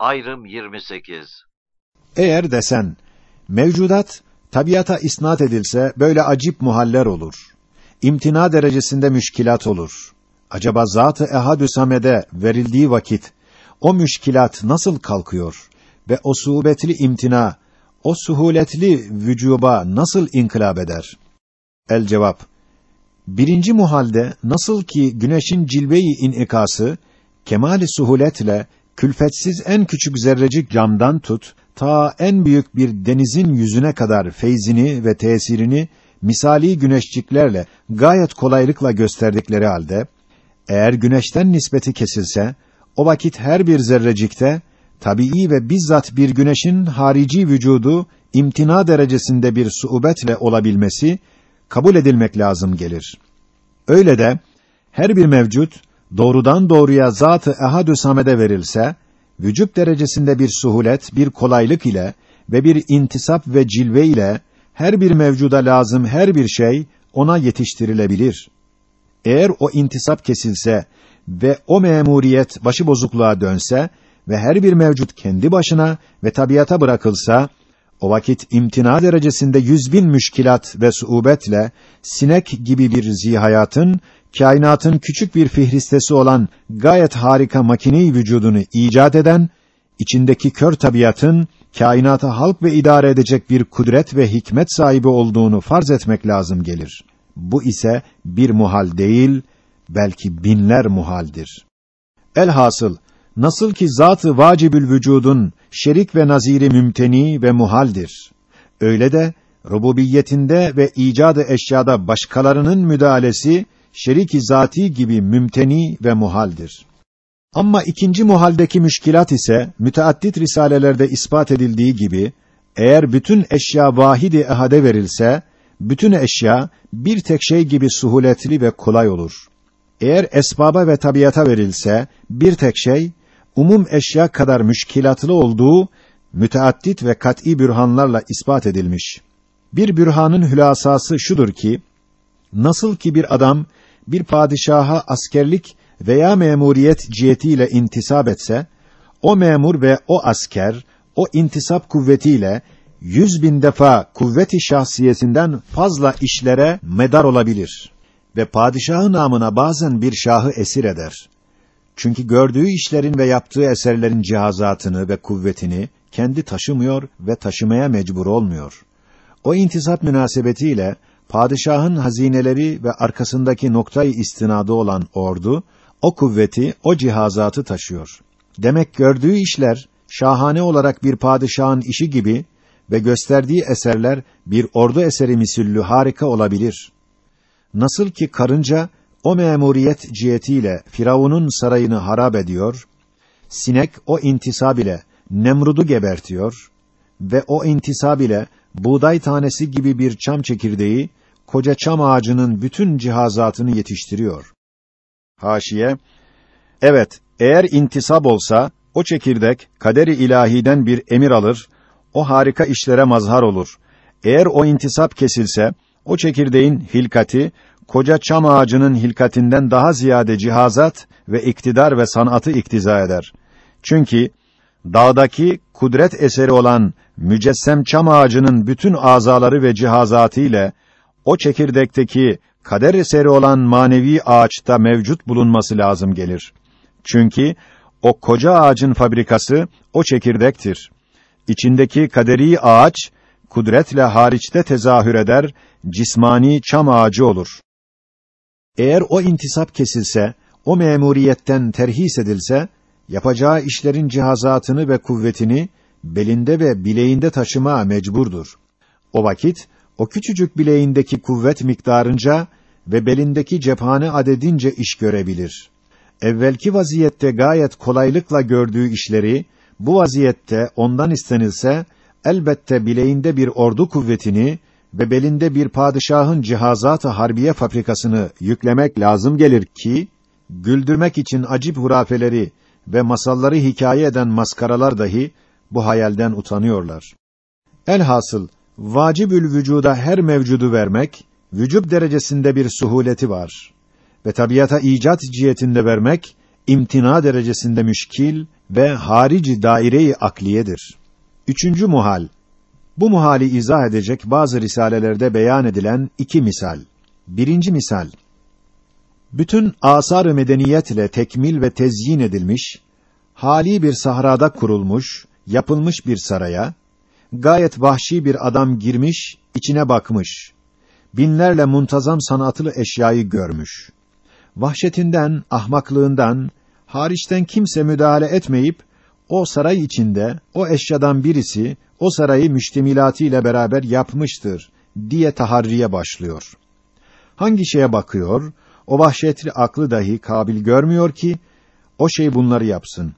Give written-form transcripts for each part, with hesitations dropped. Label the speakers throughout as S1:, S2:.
S1: Ayrım 28.
S2: Eğer desen, mevcudat, tabiata isnat edilse böyle acip muhaller olur. İmtina derecesinde müşkilat olur. Acaba Zat-ı Ehad-ü Samed'e verildiği vakit, o müşkilat nasıl kalkıyor ve o suhubetli imtina, o suhuletli vücuba nasıl inkılap eder? El cevap, birinci muhalde nasıl ki güneşin cilve-i inikası, kemâl-i suhuletle, külfetsiz en küçük zerrecik camdan tut, ta en büyük bir denizin yüzüne kadar feyzini ve tesirini, misali güneşciklerle gayet kolaylıkla gösterdikleri halde, eğer güneşten nispeti kesilse, o vakit her bir zerrecikte, tabii ve bizzat bir güneşin harici vücudu, imtina derecesinde bir suubetle olabilmesi, kabul edilmek lazım gelir. Öyle de, her bir mevcut, doğrudan doğruya Zat-ı Ehad-ü Samed'e verilse, vücut derecesinde bir suhulet, bir kolaylık ile ve bir intisap ve cilve ile, her bir mevcuda lazım her bir şey, ona yetiştirilebilir. Eğer o intisap kesilse ve o memuriyet başıbozukluğa dönse ve her bir mevcut kendi başına ve tabiata bırakılsa, o vakit imtina derecesinde 100.000 müşkilat ve suubetle, sinek gibi bir zihayatın, kainatın küçük bir fihristesi olan gayet harika makine-i vücudunu icat eden, içindeki kör tabiatın, kainatı halk ve idare edecek bir kudret ve hikmet sahibi olduğunu farz etmek lazım gelir. Bu ise bir muhal değil, belki binler muhaldir. Elhasıl, nasıl ki zat-ı vacibül vücudun şerik ve naziri mümteni ve muhaldir. Öyle de rububiyetinde ve icadı eşyada başkalarının müdahalesi şerik-i zati gibi mümteni ve muhaldir. Ama ikinci muhaldeki müşkilat ise müteaddit risalelerde ispat edildiği gibi eğer bütün eşya vahid-i ehade verilse bütün eşya bir tek şey gibi suhuletli ve kolay olur. Eğer esbaba ve tabiata verilse bir tek şey umum eşya kadar müşkilatlı olduğu müteaddit ve kat'î bürhanlarla ispat edilmiş. Bir bürhanın hülasası şudur ki, nasıl ki bir adam bir padişaha askerlik veya memuriyet cihetiyle intisap etse, o memur ve o asker, o intisap kuvvetiyle 100.000 defa kuvvet-i şahsiyetinden fazla işlere medar olabilir ve padişahı namına bazen bir şahı esir eder. Çünkü gördüğü işlerin ve yaptığı eserlerin cihazatını ve kuvvetini kendi taşımıyor ve taşımaya mecbur olmuyor. O intisap münasebetiyle padişahın hazineleri ve arkasındaki noktayı istinadı olan ordu, o kuvveti, o cihazatı taşıyor. Demek gördüğü işler, şahane olarak bir padişahın işi gibi ve gösterdiği eserler, bir ordu eseri misüllü harika olabilir. Nasıl ki karınca, o memuriyet cihetiyle Firavun'un sarayını harap ediyor, sinek o intisab ile Nemrud'u gebertiyor ve o intisab ile buğday tanesi gibi bir çam çekirdeği, koca çam ağacının bütün cihazatını yetiştiriyor. Haşiye, evet, eğer intisab olsa, o çekirdek, kader-i ilahiden bir emir alır, o harika işlere mazhar olur. Eğer o intisap kesilse, o çekirdeğin hilkati, koca çam ağacının hilkatinden daha ziyade cihazat ve iktidar ve sanatı iktiza eder. Çünkü, dağdaki kudret eseri olan mücessem çam ağacının bütün azaları ve cihazatı ile, o çekirdekteki kader eseri olan manevi ağaçta mevcut bulunması lazım gelir. Çünkü o koca ağacın fabrikası o çekirdektir. İçindeki kaderi ağaç kudretle hariçte tezahür eder, cismani çam ağacı olur. Eğer o intisap kesilse, o memuriyetten terhis edilse, yapacağı işlerin cihazatını ve kuvvetini belinde ve bileğinde taşıma mecburdur. O vakit o küçücük bileğindeki kuvvet miktarınca ve belindeki cephane adedince iş görebilir. Evvelki vaziyette gayet kolaylıkla gördüğü işleri, bu vaziyette ondan istenilse, elbette bileğinde bir ordu kuvvetini ve belinde bir padişahın cihazat-ı harbiye fabrikasını yüklemek lazım gelir ki, güldürmek için acip hurafeleri ve masalları hikaye eden maskaralar dahi bu hayalden utanıyorlar. Elhasıl, vacibül vücuda her mevcudu vermek, vücub derecesinde bir suhuleti var. Ve tabiata icat cihetinde vermek, imtina derecesinde müşkil ve harici daire-i akliyedir. Üçüncü muhal. Bu muhali izah edecek bazı risalelerde beyan edilen iki misal. Birinci misal. Bütün âsar-ı medeniyet ile tekmil ve tezyin edilmiş, hâlî bir sahrada kurulmuş, yapılmış bir saraya, gayet vahşi bir adam girmiş, içine bakmış. Binlerle muntazam sanatlı eşyayı görmüş. Vahşetinden, ahmaklığından, hariçten kimse müdahale etmeyip, o saray içinde, o eşyadan birisi, o sarayı müştemilatıyla beraber yapmıştır, diye taharriye başlıyor. Hangi şeye bakıyor, o vahşetli aklı dahi kabil görmüyor ki, o şey bunları yapsın.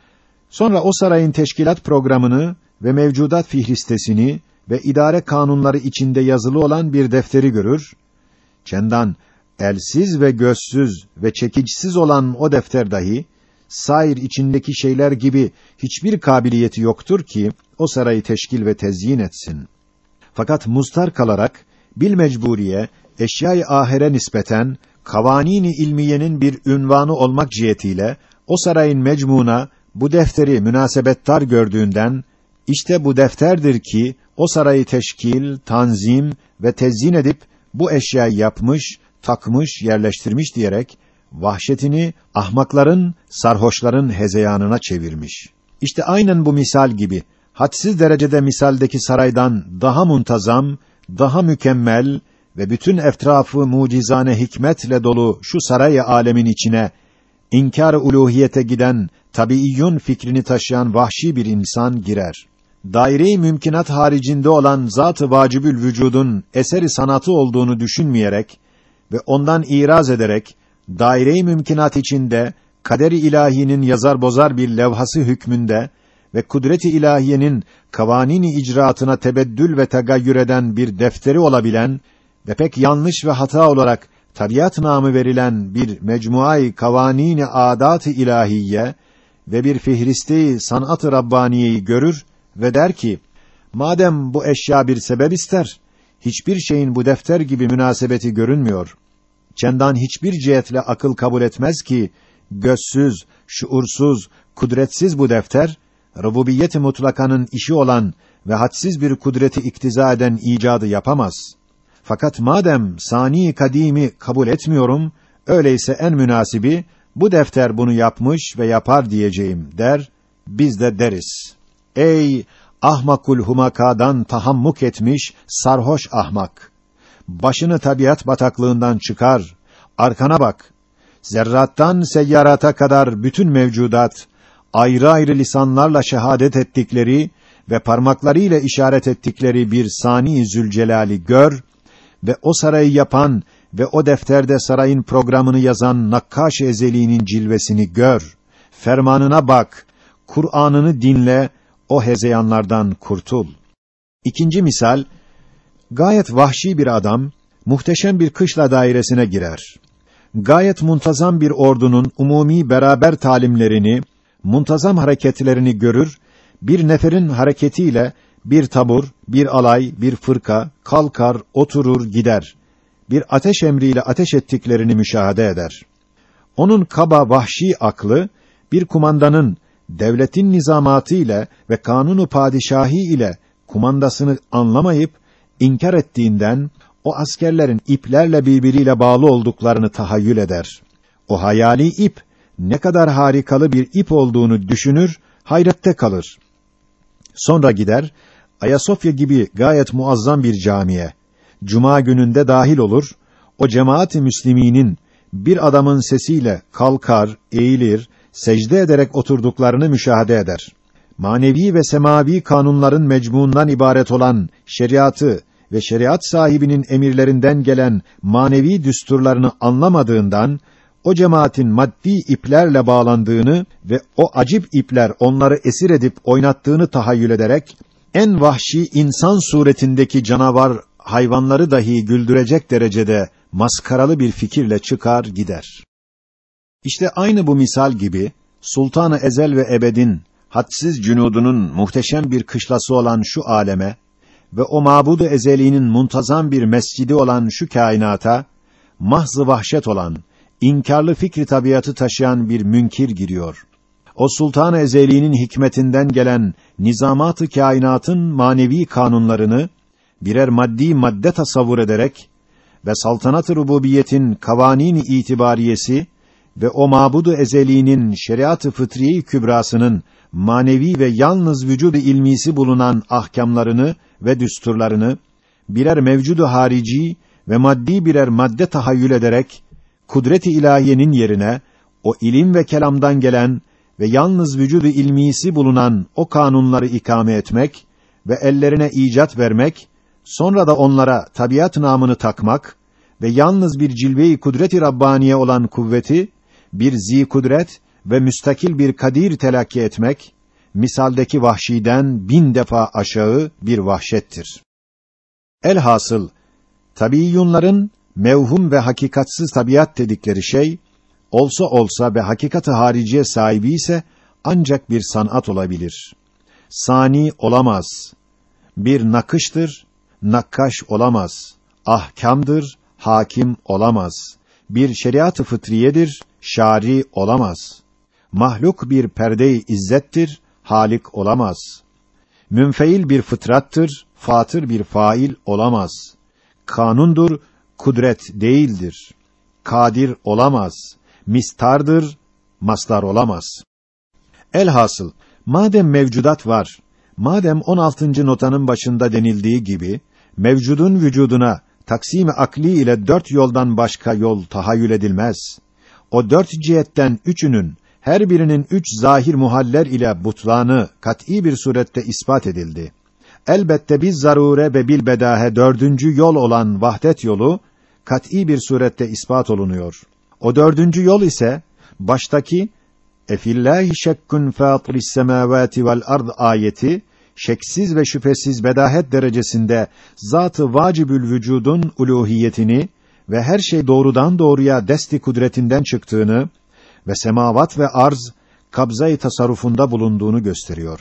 S2: Sonra o sarayın teşkilat programını ve mevcudat fihristesini ve idare kanunları içinde yazılı olan bir defteri görür. Çendan elsiz ve gözsüz ve çekicisiz olan o defter dahi, sair içindeki şeyler gibi hiçbir kabiliyeti yoktur ki, o sarayı teşkil ve tezyin etsin. Fakat mustar kalarak, bilmecburiye, eşya-i ahire nispeten, kavanîn-i ilmiyenin bir ünvanı olmak cihetiyle, o sarayın mecmuna, bu defteri münasebettar gördüğünden, işte bu defterdir ki, o sarayı teşkil, tanzim ve tezyin edip, bu eşyayı yapmış, takmış, yerleştirmiş diyerek, vahşetini ahmakların, sarhoşların hezeyanına çevirmiş. İşte aynen bu misal gibi, hadsiz derecede misaldeki saraydan daha muntazam, daha mükemmel ve bütün etrafı mucizane hikmetle dolu şu saray-ı âlemin içine, inkâr-ı uluhiyete giden, tabiiyyun fikrini taşıyan vahşi bir insan girer. Daire-i mümkinat haricinde olan zat-ı vacibül vücudun eseri sanatı olduğunu düşünmeyerek ve ondan iraz ederek, daire-i mümkinat içinde, kader-i ilahinin yazar bozar bir levhası hükmünde ve kudret-i ilahiyenin kavanîn-i icraatına tebeddül ve tegayyür eden bir defteri olabilen ve pek yanlış ve hata olarak tabiat namı verilen bir mecmuayı kavanîn-i âdât-ı ilahiyye ve bir fihriste-i sanat-ı rabbaniyeyi görür ve der ki, madem bu eşya bir sebep ister, hiçbir şeyin bu defter gibi münasebeti görünmüyor. Çendan hiçbir cihetle akıl kabul etmez ki, gözsüz, şuursuz, kudretsiz bu defter, rububiyet-i mutlakanın işi olan ve hadsiz bir kudreti iktiza eden icadı yapamaz. Fakat madem sani kadimi kabul etmiyorum, öyleyse en münasibi, bu defter bunu yapmış ve yapar diyeceğim der, biz de deriz. Ey ahmakul humakadan tahammuk etmiş sarhoş ahmak! Başını tabiat bataklığından çıkar, arkana bak. Zerrattan seyyarata kadar bütün mevcudat, ayrı ayrı lisanlarla şehadet ettikleri ve parmaklarıyla işaret ettikleri bir Sani-i Zülcelal'i gör ve o sarayı yapan ve o defterde sarayın programını yazan Nakkaş-ı Ezeli'nin cilvesini gör. Fermanına bak, Kur'an'ını dinle, o hezeyanlardan kurtul. İkinci misal, gayet vahşi bir adam, muhteşem bir kışla dairesine girer. Gayet muntazam bir ordunun umumi beraber talimlerini, muntazam hareketlerini görür, bir neferin hareketiyle bir tabur, bir alay, bir fırka, kalkar, oturur, gider. Bir ateş emriyle ateş ettiklerini müşahede eder. Onun kaba vahşi aklı, bir kumandanın, devletin nizamatı ile ve kanunu padişahi ile kumandasını anlamayıp, inkar ettiğinden, o askerlerin iplerle birbiriyle bağlı olduklarını tahayyül eder. O hayali ip, ne kadar harikalı bir ip olduğunu düşünür, hayrette kalır. Sonra gider, Ayasofya gibi gayet muazzam bir camiye, cuma gününde dahil olur, o cemaat-i müsliminin, bir adamın sesiyle kalkar, eğilir, secde ederek oturduklarını müşahede eder. Manevi ve semavi kanunların mecmuundan ibaret olan şeriatı ve şeriat sahibinin emirlerinden gelen manevi düsturlarını anlamadığından, o cemaatin maddi iplerle bağlandığını ve o acip ipler onları esir edip oynattığını tahayyül ederek, en vahşi insan suretindeki canavar hayvanları dahi güldürecek derecede maskaralı bir fikirle çıkar gider. İşte aynı bu misal gibi, Sultan-ı Ezel ve Ebed'in, hadsiz cünudunun muhteşem bir kışlası olan şu aleme ve o mabud-u ezeliğinin muntazam bir mescidi olan şu kainata, mahz-ı vahşet olan, inkârlı fikri tabiatı taşıyan bir münkir giriyor. o Sultan-ı Ezeli'nin hikmetinden gelen nizamat-ı kainatın manevi kanunlarını birer madde tasavvur ederek ve saltanat-ı rububiyetin kavanin-i itibariyesi ve o mabud-u ezeliğinin şeriat-ı fıtriye-i kübrasının manevi ve yalnız vücud-u ilmisi bulunan ahkamlarını ve düsturlarını birer mevcudu harici ve maddi birer madde tahayyül ederek kudret-i ilahiyenin yerine o ilim ve kelamdan gelen ve yalnız vücud-u ilmisi bulunan o kanunları ikame etmek ve ellerine icat vermek, sonra da onlara tabiat namını takmak ve yalnız bir cilve-i kudret-i rabbaniye olan kuvveti bir zi kudret ve müstakil bir kadir telakki etmek, misaldeki vahşiden 1000 defa aşağı bir vahşettir. Elhasıl, tabiiyyunların mevhum ve hakikatsız tabiat dedikleri şey, olsa olsa ve hakikat-ı hariciye sahibi ise ancak bir sanat olabilir. Sani olamaz. Bir nakıştır, nakkaş olamaz. Ahkamdır, hakim olamaz. Bir şeriat-ı fıtriyedir, şari olamaz. Mahluk bir perde-i izzettir, halik olamaz. Münfeil bir fıtrattır, fatır bir fail olamaz. Kanundur, kudret değildir. Kadir olamaz. Mistardır, mastar olamaz. Elhasıl, madem mevcudat var, madem 16. notanın başında denildiği gibi, mevcudun vücuduna taksim-i akli ile 4 yoldan başka yol tahayyül edilmez. O 4 cihetten üçünün, her birinin 3 zahir muhaller ile butlanı kat'î bir surette ispat edildi. Elbette biz zarure ve bil bedahe 4. yol olan vahdet yolu, kat'î bir surette ispat olunuyor. O 4. yol ise, baştaki, efillâhi şekkun fâtiris semâvâti vel ard ayeti, şeksiz ve şüphesiz bedahet derecesinde zat-ı vacibül vücudun uluhiyetini ve her şey doğrudan doğruya desti kudretinden çıktığını ve semavat ve arz kabza-i tasarrufunda bulunduğunu gösteriyor.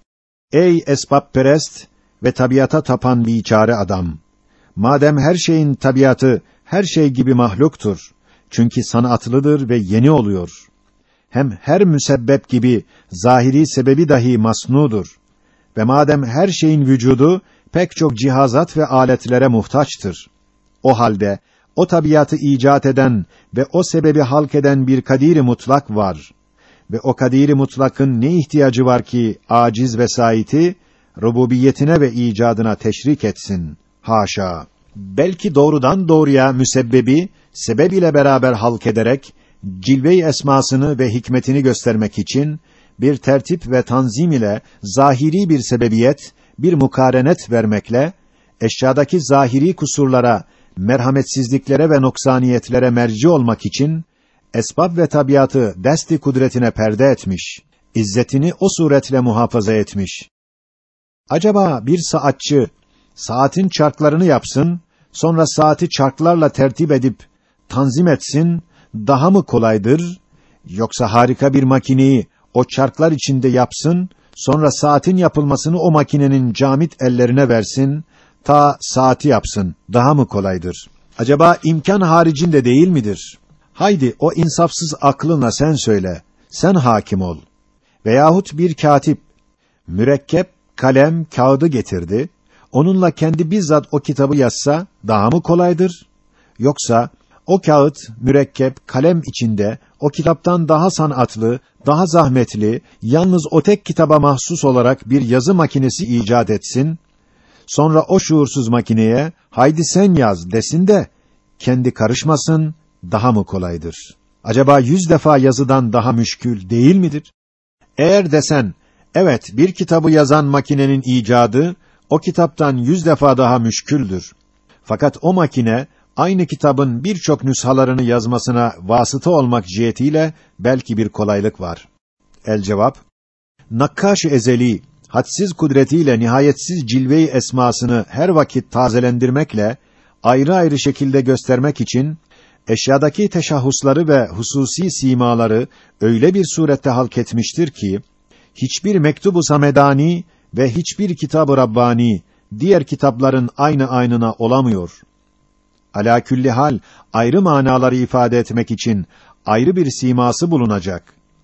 S2: Ey esbabperest ve tabiata tapan biçare adam! Madem her şeyin tabiatı her şey gibi mahluktur, çünkü sanatlıdır ve yeni oluyor. Hem her müsebbep gibi zahiri sebebi dahi masnudur. Ve madem her şeyin vücudu pek çok cihazat ve aletlere muhtaçtır. O halde o tabiatı icat eden ve o sebebi halk eden bir kadir-i mutlak var. Ve o kadir-i mutlakın ne ihtiyacı var ki aciz vesayeti rububiyetine ve icadına teşrik etsin? Haşa! Belki doğrudan doğruya müsebbebi sebeb ile beraber halk ederek cilve-i esmasını ve hikmetini göstermek için bir tertip ve tanzim ile zahiri bir sebebiyet, bir mukarenet vermekle eşyadaki zahiri kusurlara, merhametsizliklere ve noksaniyetlere merci olmak için esbab ve tabiatı desti kudretine perde etmiş, izzetini o suretle muhafaza etmiş. Acaba bir saatçı saatin çarklarını yapsın, sonra saati çarklarla tertip edip tanzim etsin, daha mı kolaydır? Yoksa harika bir makineyi o çarklar içinde yapsın, sonra saatin yapılmasını o makinenin camit ellerine versin, ta saati yapsın, daha mı kolaydır? Acaba imkan haricinde değil midir? Haydi o insafsız aklınla sen söyle, sen hakim ol. Veyahut bir katip, mürekkep, kalem, kağıdı getirdi, onunla kendi bizzat o kitabı yazsa, daha mı kolaydır? Yoksa, o kağıt, mürekkep, kalem içinde, o kitaptan daha sanatlı, daha zahmetli, yalnız o tek kitaba mahsus olarak bir yazı makinesi icat etsin, sonra o şuursuz makineye, haydi sen yaz desin de, kendi karışmasın, daha mı kolaydır? Acaba 100 defa yazıdan daha müşkül değil midir? Eğer desen, evet bir kitabı yazan makinenin icadı, o kitaptan 100 defa daha müşküldür. Fakat o makine, aynı kitabın birçok nüshalarını yazmasına vasıta olmak cihetiyle belki bir kolaylık var. El cevap, Nakkaş-ı ezeli, hadsiz kudretiyle nihayetsiz cilve-i esmasını her vakit tazelendirmekle, ayrı ayrı şekilde göstermek için, eşyadaki teşahhusları ve hususi simaları öyle bir surette halk etmiştir ki, hiçbir mektubu samedani ve hiçbir kitab-ı Rabbani, diğer kitapların aynına olamıyor. Alâ külli hal, ayrı manaları ifade etmek için, ayrı bir siması bulunacak.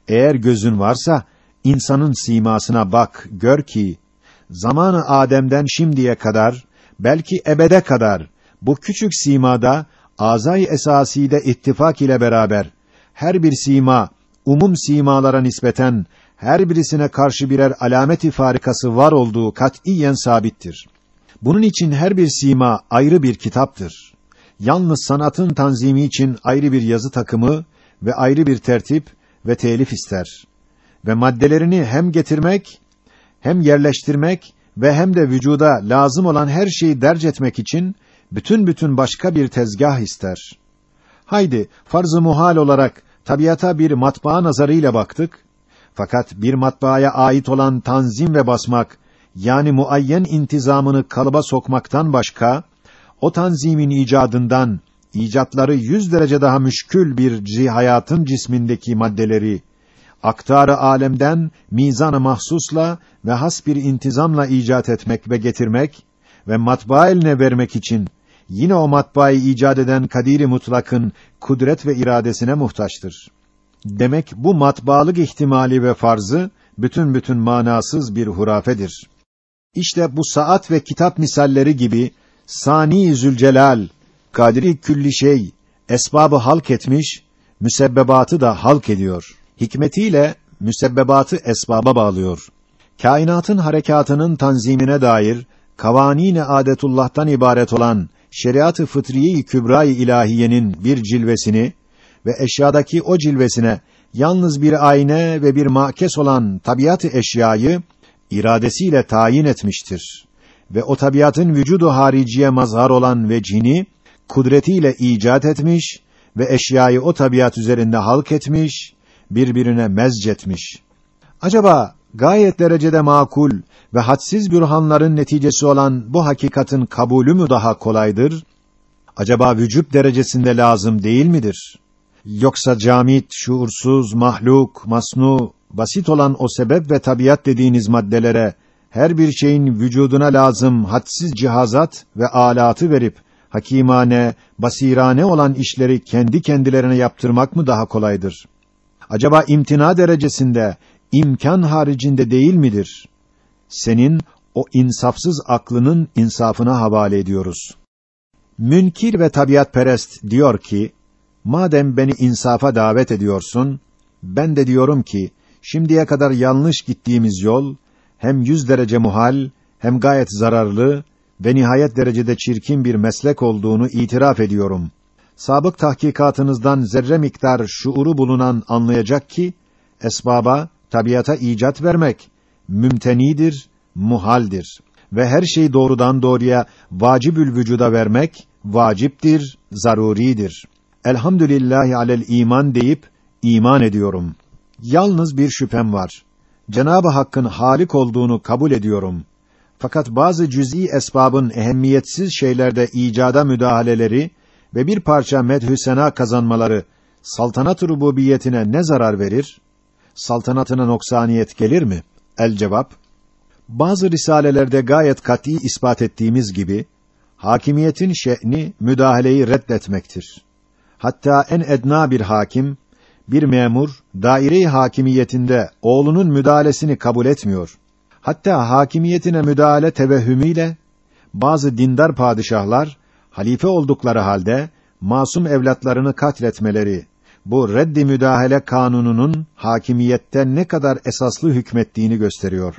S2: Eğer gözün varsa, insanın simasına bak, gör ki, zamanı Adem'den şimdiye kadar, belki ebede kadar, bu küçük simada, azay esasîde ittifak ile beraber, her bir sima, umum simalara nispeten, her birisine karşı birer alamet-i farikası var olduğu kat'iyen sabittir. Bunun için her bir sima ayrı bir kitaptır. Yalnız sanatın tanzimi için ayrı bir yazı takımı ve ayrı bir tertip ve telif ister. Ve maddelerini hem getirmek, hem yerleştirmek ve hem de vücuda lazım olan her şeyi derc etmek için bütün başka bir tezgah ister. Haydi, farz-ı muhal olarak tabiata bir matbaa nazarıyla baktık. Fakat bir matbaaya ait olan tanzim ve basmak, yani muayyen intizamını kalıba sokmaktan başka, o tanzimin icadından, icatları 100 derece daha müşkül bir hayatın cismindeki maddeleri, aktar-ı alemden mizan-ı mahsusla ve has bir intizamla icat etmek ve getirmek ve matbaa eline vermek için, yine o matbaayı icat eden Kadir-i Mutlak'ın kudret ve iradesine muhtaçtır. Demek bu matbaalık ihtimali ve farzı bütün manasız bir hurafedir. İşte bu saat ve kitap misalleri gibi Sani Zülcelal, Kadiri külli şey, esbabı halk etmiş, müsebbebatı da halk ediyor. Hikmetiyle müsebbebatı esbaba bağlıyor. Kainatın harekatının tanzimine dair kavanîn-i âdetullah'tan ibaret olan şeriat-ı fıtriye-i kübra-i ilahiyenin bir cilvesini ve eşyadaki o cilvesine yalnız bir ayna ve bir makes olan tabiat-ı eşyayı iradesiyle tayin etmiştir ve o tabiatın vücudu hariciye mazhar olan vecihini kudretiyle icat etmiş ve eşyayı o tabiat üzerinde halk etmiş, birbirine mezcetmiş. Acaba gayet derecede makul ve hadsiz bürhanların neticesi olan bu hakikatin kabulü mü daha kolaydır? Acaba vücub derecesinde lazım değil midir? Yoksa camit, şuursuz, mahluk, masnu, basit olan o sebep ve tabiat dediğiniz maddelere, her bir şeyin vücuduna lazım hadsiz cihazat ve alatı verip, hakimane, basirane olan işleri kendi kendilerine yaptırmak mı daha kolaydır? Acaba imtina derecesinde, imkan haricinde değil midir? Senin o insafsız aklının insafına havale ediyoruz. Münkir ve tabiatperest diyor ki, madem beni insafa davet ediyorsun, ben de diyorum ki, şimdiye kadar yanlış gittiğimiz yol, hem 100 derece muhal, hem gayet zararlı ve nihayet derecede çirkin bir meslek olduğunu itiraf ediyorum. Sabık tahkikatınızdan zerre miktar şuuru bulunan anlayacak ki, esbaba, tabiata icat vermek, mümtenidir, muhaldir ve her şeyi doğrudan doğruya vacibül vücuda vermek, vaciptir, zaruridir. Elhamdülillahi alel iman deyip, iman ediyorum. Yalnız bir şüphem var. Cenab-ı Hakk'ın halik olduğunu kabul ediyorum. Fakat bazı cüz'i esbabın ehemmiyetsiz şeylerde icada müdahaleleri ve bir parça medhü sena kazanmaları saltanat-ı rububiyetine ne zarar verir? Saltanatına noksaniyet gelir mi? El cevap: bazı risalelerde gayet kat'î ispat ettiğimiz gibi hakimiyetin şe'ni müdahaleyi reddetmektir. Hatta en edna bir hakim, bir memur daire-i hakimiyetinde oğlunun müdahalesini kabul etmiyor. Hatta hakimiyetine müdahale tevehhümüyle bazı dindar padişahlar halife oldukları halde masum evlatlarını katletmeleri bu reddi müdahale kanununun hakimiyette ne kadar esaslı hükmettiğini gösteriyor.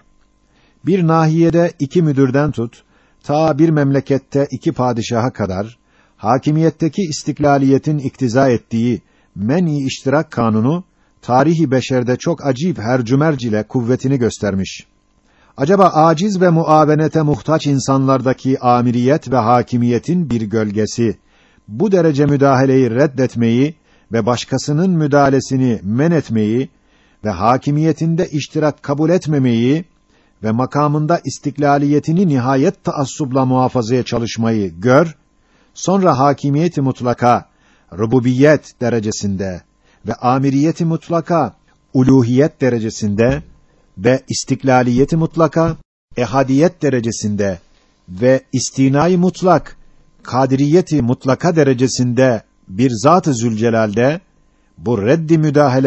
S2: Bir nahiyede 2 müdürden tut, ta bir memlekette 2 padişaha kadar hakimiyetteki istiklaliyetin iktiza ettiği men-i iştirak kanunu tarihi beşerde çok acip hercümerc ile kuvvetini göstermiş. Acaba aciz ve muavenete muhtaç insanlardaki amiriyet ve hakimiyetin bir gölgesi bu derece müdahaleyi reddetmeyi ve başkasının müdahalesini men etmeyi ve hakimiyetinde iştirak kabul etmemeyi ve makamında istiklaliyetini nihayet taassubla muhafazaya çalışmayı gör, sonra hakimiyeti mutlaka rububiyet derecesinde ve amiriyeti mutlaka uluhiyet derecesinde ve istiklaliyeti mutlaka ehadiyet derecesinde ve istinai mutlak kadiriyeti mutlaka derecesinde bir Zat-ı Zülcelal'de bu reddi müdahale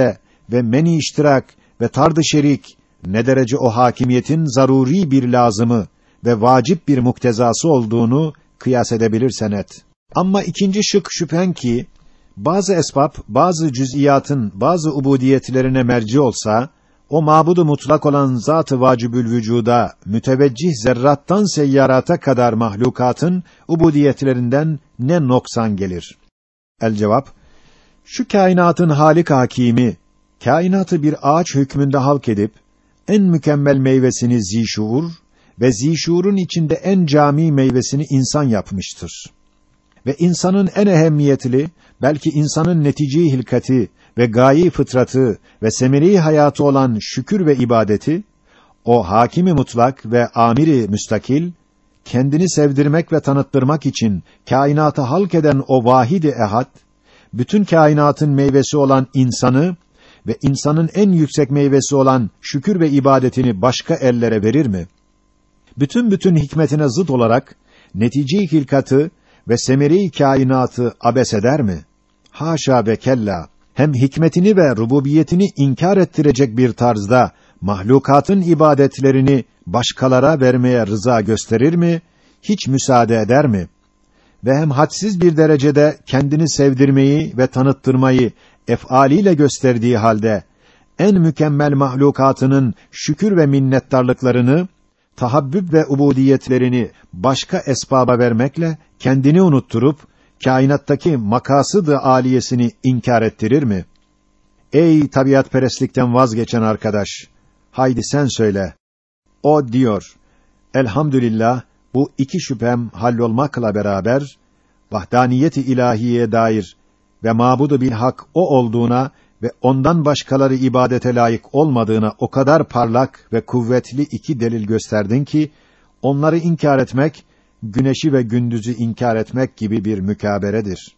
S2: ve meni iştirak ve tard-ı şerik ne derece o hakimiyetin zaruri bir lazımı ve vacip bir muktezası olduğunu kıyas edebilirsen et. Ama ikinci şık şüphen ki, bazı esbab, bazı cüz'iyatın bazı ubudiyetlerine merci olsa, o mabudu mutlak olan zat-ı vacibül vücuda, müteveccih zerrattan seyyarata kadar mahlukatın ubudiyetlerinden ne noksan gelir? El cevap, şu kainatın halik hakimi, kainatı bir ağaç hükmünde halk edip, en mükemmel meyvesini zişuur ve zişuurun içinde en cami meyvesini insan yapmıştır. Ve insanın en ehemmiyetli, belki insanın netice-i hilkati ve gaye-i fıtratı ve semeri hayatı olan şükür ve ibadeti, o hakimi mutlak ve amiri müstakil, kendini sevdirmek ve tanıttırmak için kainatı halk eden o vahid-i ehad, bütün kainatın meyvesi olan insanı ve insanın en yüksek meyvesi olan şükür ve ibadetini başka ellere verir mi? Bütün hikmetine zıt olarak netice-i hilkatı ve semeri kainatı abes eder mi? Haşa ve kella. Hem hikmetini ve rububiyetini inkar ettirecek bir tarzda mahlukatın ibadetlerini başkalara vermeye rıza gösterir mi? Hiç müsaade eder mi? Ve hem hadsiz bir derecede kendini sevdirmeyi ve tanıttırmayı ef'aliyle gösterdiği halde en mükemmel mahlukatının şükür ve minnettarlıklarını, tahabbüb ve ubudiyetlerini başka esbaba vermekle kendini unutturup kainattaki makasıd-ı âliyesini inkar ettirir mi? Ey tabiatperestlikten vazgeçen arkadaş, haydi sen söyle. O diyor, elhamdülillah bu iki şüphem hallolmakla beraber vahdaniyet-i ilahiyeye dair ve mabudu bil hak o olduğuna ve ondan başkaları ibadete layık olmadığına o kadar parlak ve kuvvetli iki delil gösterdin ki onları inkar etmek güneşi ve gündüzü inkar etmek gibi bir mükaberedir.